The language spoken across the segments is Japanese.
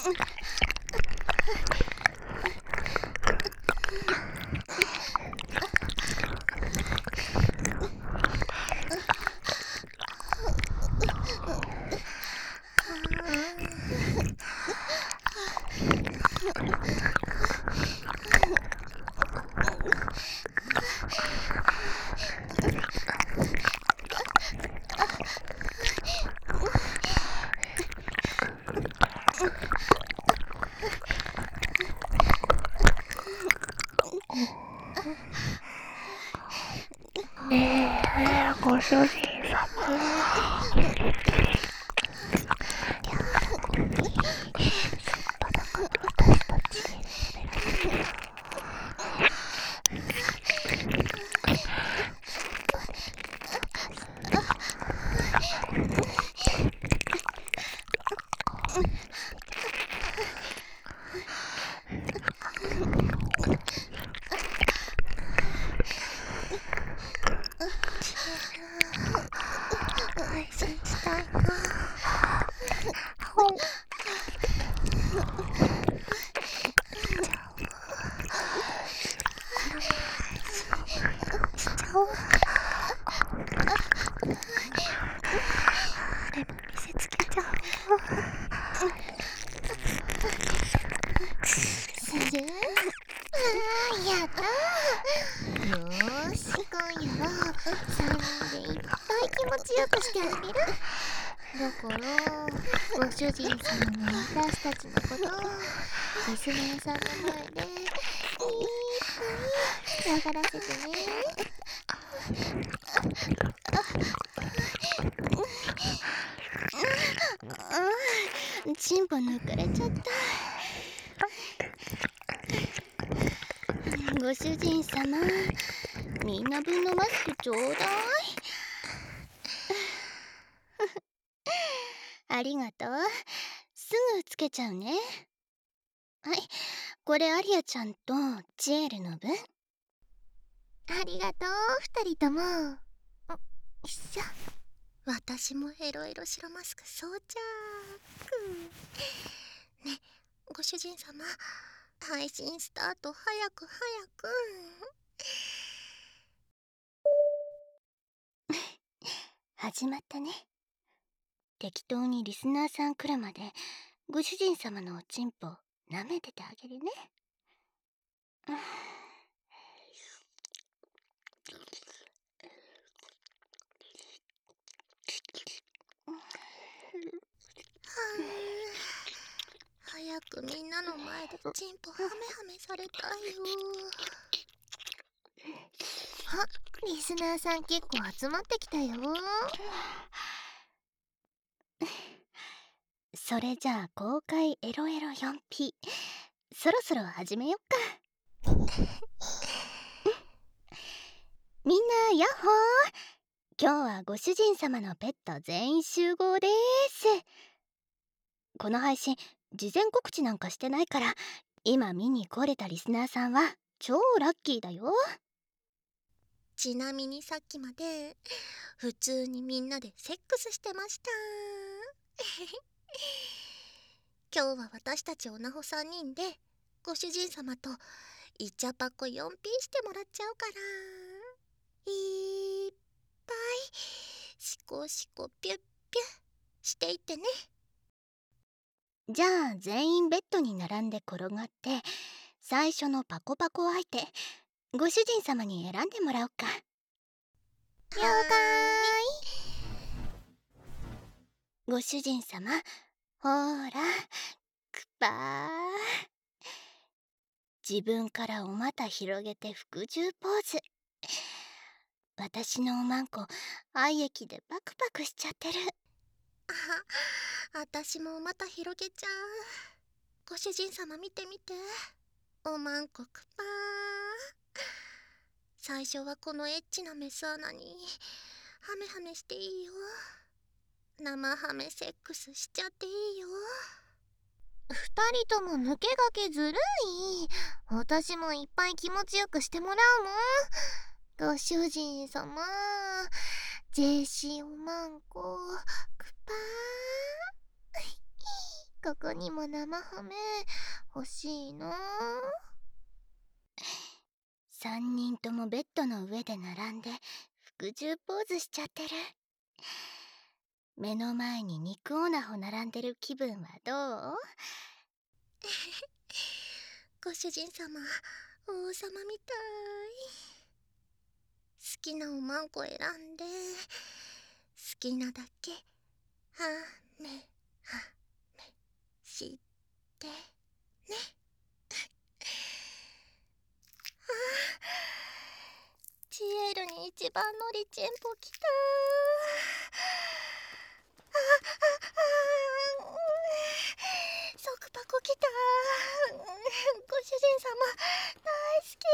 ねえ、ご主人様。私たち配信したいな。しちゃおう。でも見せつけちゃおう。する？やったー。よーし、今夜は3人でいっぱい気持ちよくしてあげる。だからご主人様の私たちのことリスナーさんの前でいっぱい嫌がらせてね。チンポ抜かれちゃった。ご主人様、みんな分のマスクちょうだい。ありがとう。すぐつけちゃうね。はい、これアリアちゃんとチエルの分。ありがとう、二人とも。よいしょ。私もヘロヘロ白マスク装着。ね、ご主人様、配信スタート早く早く。始まったね。適当にリスナーさん来るまでご主人様のおちんぽ舐めててあげるね。早くみんなの前でチンポハメハメされたいよ。あ、リスナーさん結構集まってきたよ。それじゃあ公開エロエロ 4P そろそろ始めよっか。みんなヤッホー。今日はご主人様のペット全員集合です。この配信事前告知なんかしてないから、今見に来れたリスナーさんは超ラッキーだよ。ちなみにさっきまで普通にみんなでセックスしてました。今日は私たちおなほ3人でご主人様とイチャパコ 4P してもらっちゃうから、いっぱいシコシコピュッピュしていってね。じゃあ全員ベッドに並んで転がって、最初のパコパコ相手ご主人様に選んでもらおうか。了解。ご主人様、ほーらクパー。自分からお股広げて服従ポーズ。私のおまんこ愛液でパクパクしちゃってる。私もお股広げちゃう。ご主人様見て見て、おまんこクパー。最初はこのエッチなメス穴にハメハメしていいよ。生ハメセックスしちゃっていいよ。二人とも抜け駆けずるい。私もいっぱい気持ちよくしてもらうもん。ご主人様、ジェシーおまんこクパー。 ここにも生ハム欲しいの。 3人ともベッドの上で並んで服従ポーズしちゃってる。目の前に肉オナホ並んでる気分はどう？ ご主人様、王様みたい。好きなおまんこ選んで、好きなだけはめはめしてね。ジエルに一番乗りチンポきた。ソクパコきた。ご主人様大好き。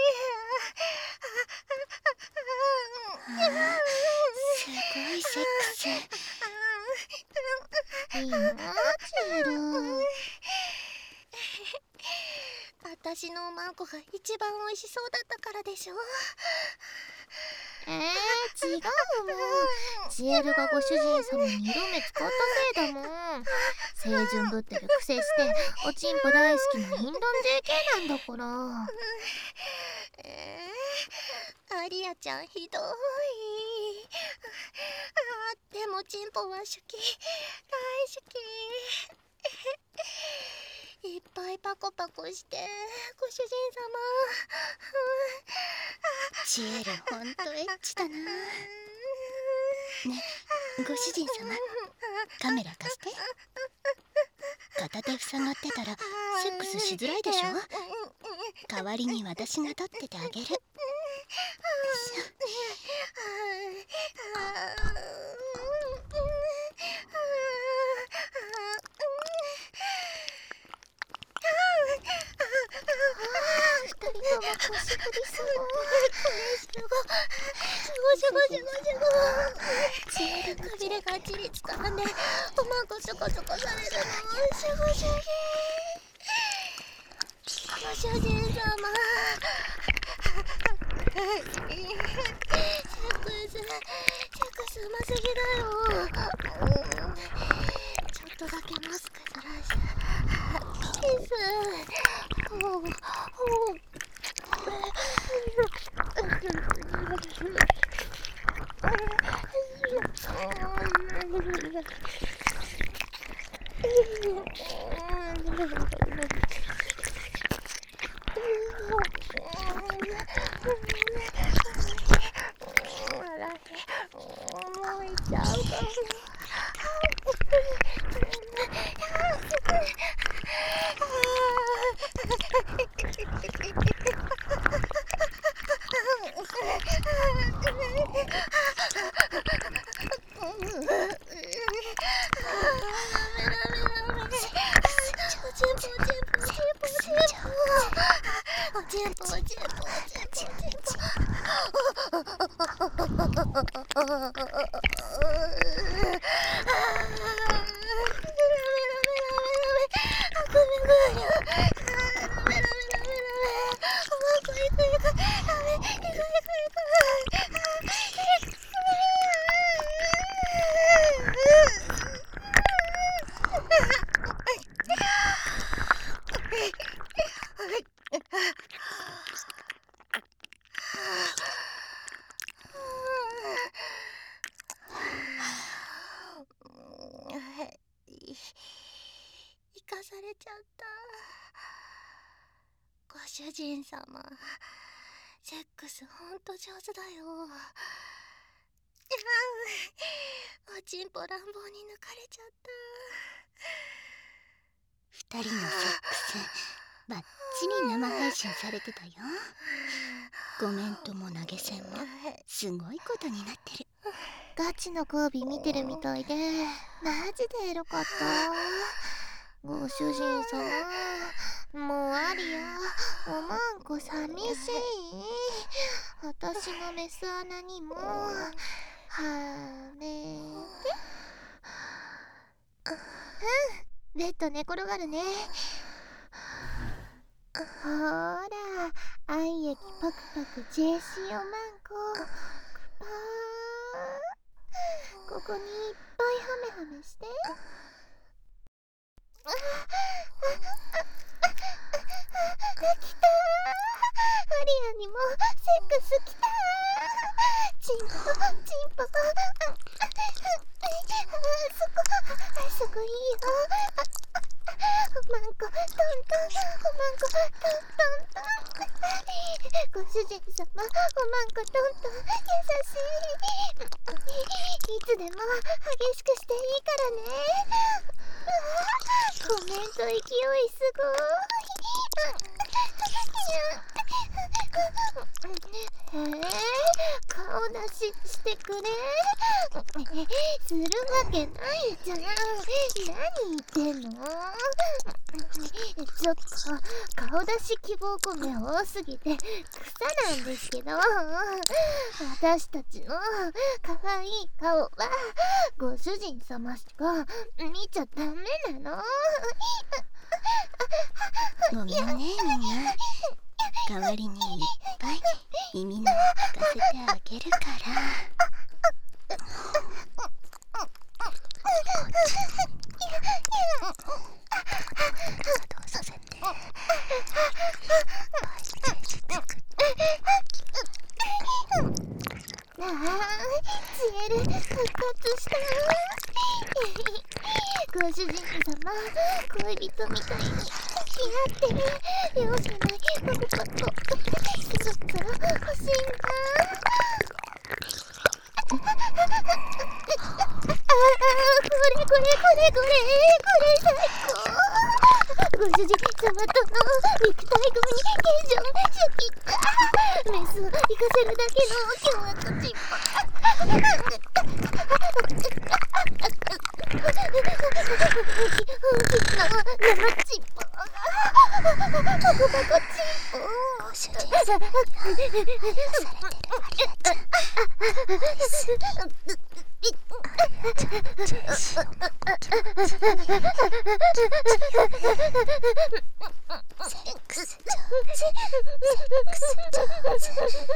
すごいセックス。 いいな、ジエル。私のおまんこが一番美味しそうだったからでしょ。違うもん。ジエルがご主人様に色目使ったせいだもん。清純ぶってるくせしておちんぽ大好きなインドン JK なんだから。アリアちゃんひどい。でもチンポは好き、大好き。いっぱいパコパコしてご主人様。 ジエルほんとエッチだな。ね、ご主人様、カメラ貸して。片手塞がってたらセックスしづらいでしょ。代わりに私が撮っててあげる。 二人とも腰振りすごい。ジエルくびれがちりつかんでおまんこちょこちょこされるの。シュゴシュギ。ご主人様。セックスうますぎだよ。ちょっとだけマスクずらしてキス。もういっちゃうかも。生かされちゃった。ご主人様、セックスほんと上手だよ。おちんぽ乱暴に抜かれちゃった。 2人のセックスバッチリ生配信されてたよ。コメントも投げ銭もすごいことになってる。 ガチの交尾見てるみたいでマジでエロかった。ご主人様、もうありや、おまんこ寂しい。私のメス穴にもはめて。ベッド寝転がるね。ほら、愛液パクパク JC おまんこパー。ここにいっぱいハメハメして。 クスきたー。チンポチンポ、そこいいよ。おまんこトントン、おまんこトントントン。ご主人様、おまんこトントン、優しい。いつでも激しくしていいからね。コメント勢いすごい。顔出ししてくれ。するわけないじゃん。何言ってんの。ちょっと顔出し希望コメ多すぎて草なんですけど、私たちの可愛い顔はご主人様しか見ちゃダメなの。 ごめんねみんな。代わりにいっぱい耳の聞かせてあげるから。 ジエル復活したご主人様、恋人みたいに付き合ってる。容赦ないパコパコ。そろそろ欲しいな。これ最高。ご主人様との肉体コミュニケーションシャキッタ。メスを行かせるだけの凶悪チンポ。本気の生チンポ。パコパコチンポ。 ご主人様には癒されてるアリアちゃん。セックス上手、セックス上手。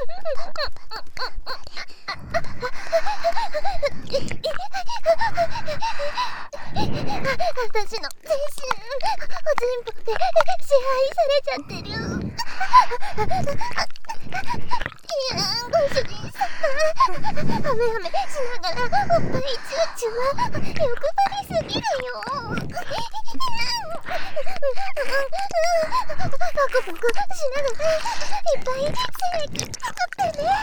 私の全身おちんぽで支配されちゃってる。いやご主人様、ハメハメしながらおっぱいチューチューは欲張りすぎるよ。パコパコしながらいっぱい精液作ってね。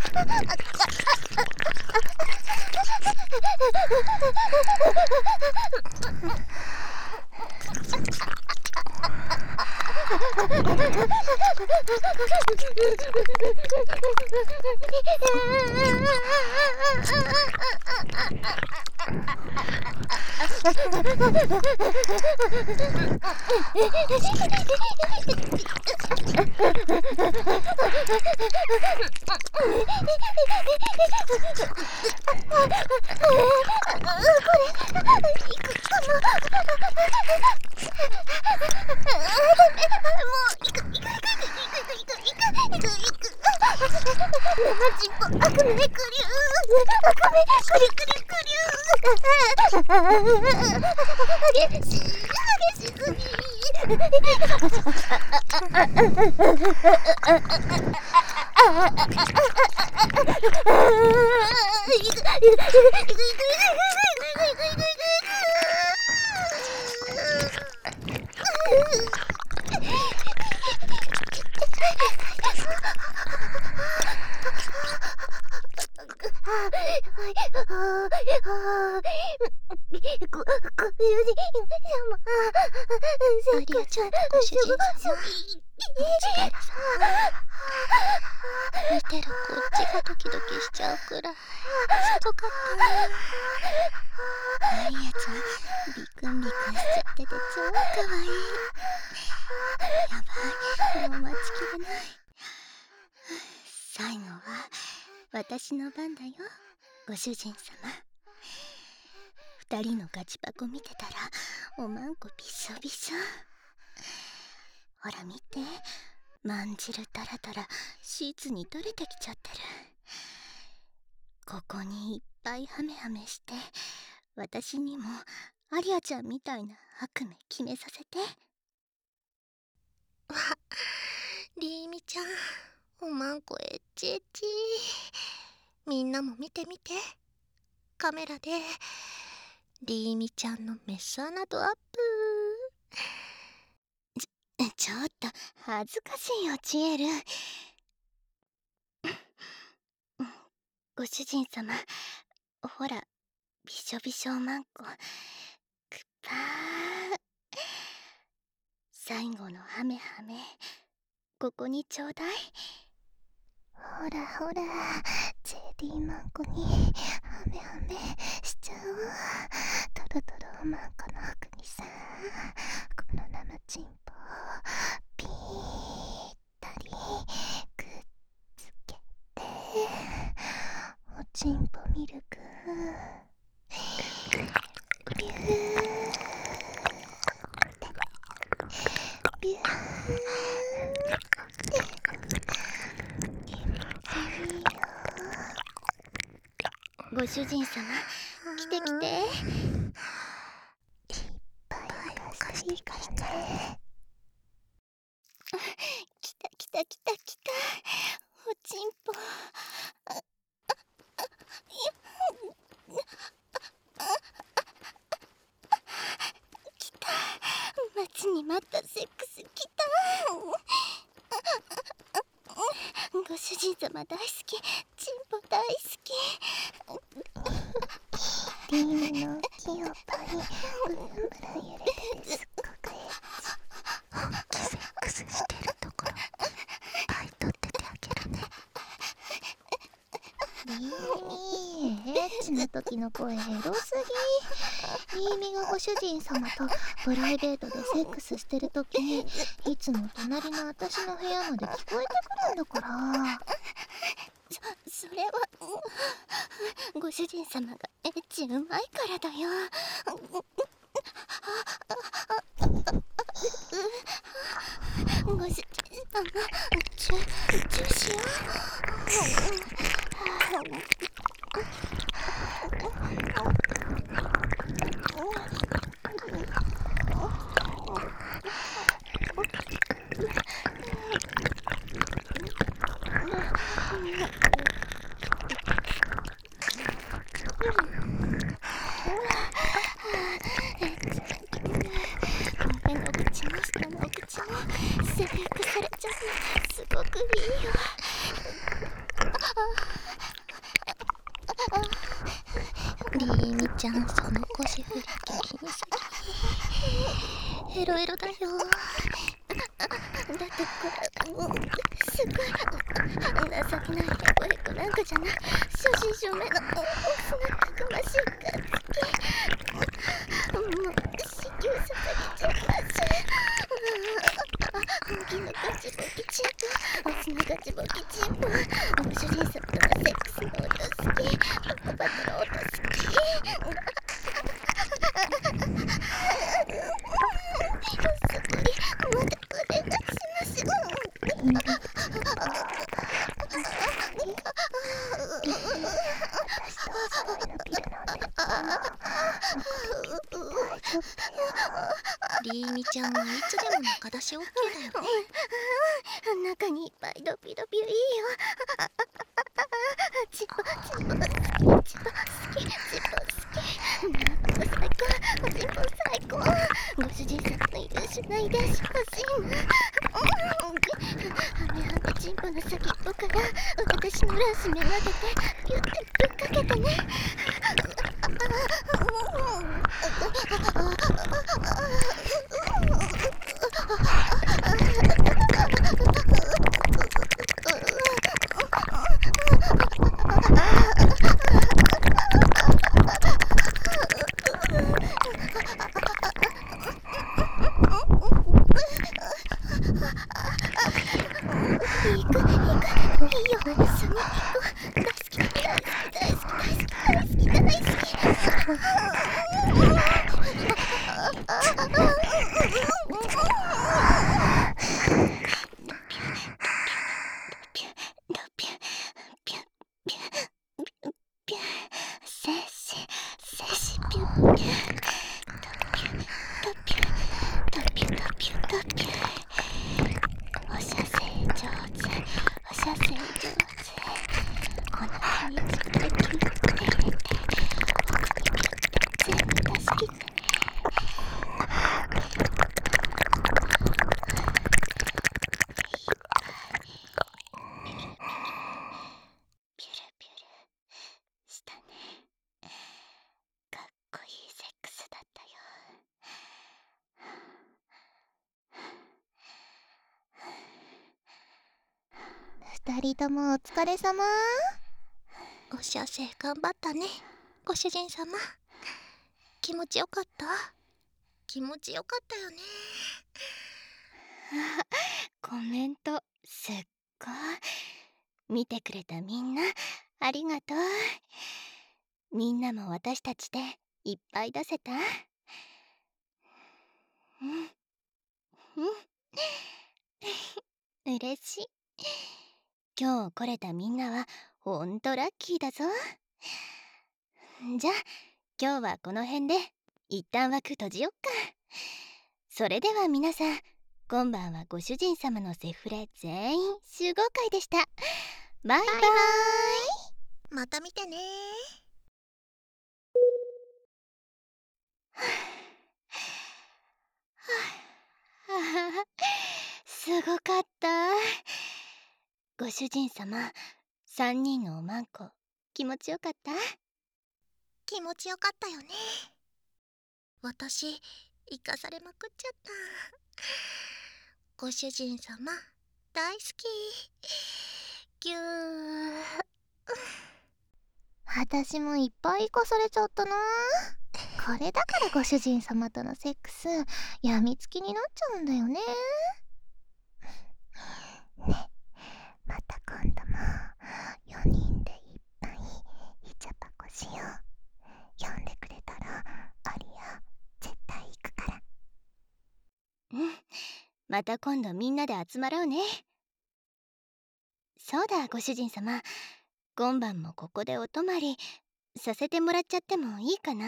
生チンポ悪名クリュー、悪名クリクリクリュー。激しすぎ。 アリアちゃんとご主人様の力さ、見てるこっちがドキドキしちゃうくらいすごかったな。アリアちゃんビクンビクンしちゃってて超かわいい。やばい、もう待ちきれない。最後は私の番だよ、ご主人様。二人のガチパコ見てたらおまんこびしょびしょ。ほら見て、まんじるタラタラシーツに取れてきちゃってる。ここにいっぱいハメハメして、私にもアリアちゃんみたいな悪名決めさせて。 リーミちゃん、 おまんこエッチエッチ。みんなも見てみて。カメラでリーミちゃんのメス穴とアップ。 ちょっと恥ずかしいよチエル。ご主人様、ほらびしょびしょおまんこくっぱー。最後のハメハメここにちょうだい。 ほらほら、ジェリーマンコにハメハメしちゃおう。トロトロおまんこの奥にさ、この生チンポぴったりくっつけて、おちんぽミルクビュービュー。 ご主人様、来て来て。 いっぱいおかしいからね。 来た来た来た来た。おちんぽ。来た。待ちに待ったセックス来た。ご主人様大好き。チンポ大好き。 リーの木をパリブラブラ揺れてすっごくエッチ。本気セックスしてるところいっぱい撮っててあげるね。リーミエッチの時の声エロすぎ。リーミがご主人様とプライベートでセックスしてる時にいつも隣の私の部屋まで聞こえてくるんだから。 それはご主人様がエッチうまいからだよ。ご主人様、チューしよ目の口も下の口もセレクされちゃう。すごくいいよ。 リーミちゃん、その腰振り下品すぎ。エロエロだよ。 だってこれすごい情けないヘコヘコなんかじゃない。正真正銘のオスのたくましいガッツキ。もう子宮捧げちゃいます。本気のガチボキチンポ、オスのガチボキチンポ。ご主人様とのセックスの音好き。パコパコの音好き。そこにまたお願いします。 リーミちゃんはいつでも中出し OK だよね。 中にいっぱいドピドピいいよ。チポチポ好き、チポ好き、チポ好き。最高、チポ最高。ご主人様の優秀な遺伝子欲しいな。ハメハメチンポの先っぽから私の卵子めがけてピュッてぶっかけてね。 二人ともお疲れ様。 おしゃせ頑張ったね、ご主人様。気持ちよかった？気持ちよかったよね。 コメントすっごい。見てくれたみんなありがとう。みんなも私たちでいっぱい出せた？うん嬉しい。今日来れたみんなはほんとラッキーだぞ。じゃあ今日はこの辺で一旦枠閉じよっか。それでは皆さん、今晩はご主人様のセフレ全員集合会でした。バイバーイ。 また見てね。 すごかった。ご主人様、3人のおまんこ気持ちよかった？ 気持ちよかったよね。私生かされまくっちゃった。ご主人様大好き。ぎゅー。 私もいっぱい生かされちゃったな。これだからご主人様とのセックスやみつきになっちゃうんだよね。ね、また今度も4人でいっぱいイチャパコしよう。呼んでくれたらアリア絶対行くから。 また今度みんなで集まろうね。そうだご主人様、今晩もここでお泊まりさせてもらっちゃってもいいかな？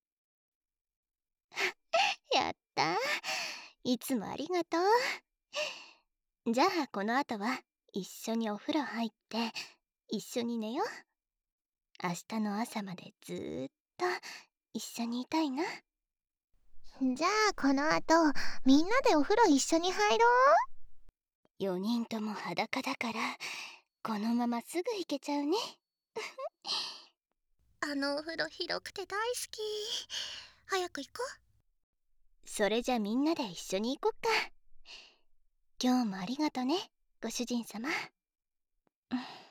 やったー、いつもありがとう。じゃあこの後は一緒にお風呂入って一緒に寝よう。明日の朝までずーっと一緒にいたいな。 じゃあこの後みんなでお風呂一緒に入ろ 4人とも裸だからこのまますぐ行けちゃうね。 あのお風呂広くて大好き。早く行こそれじゃみんなで一緒に行こっか。今日もありがとねご主人様。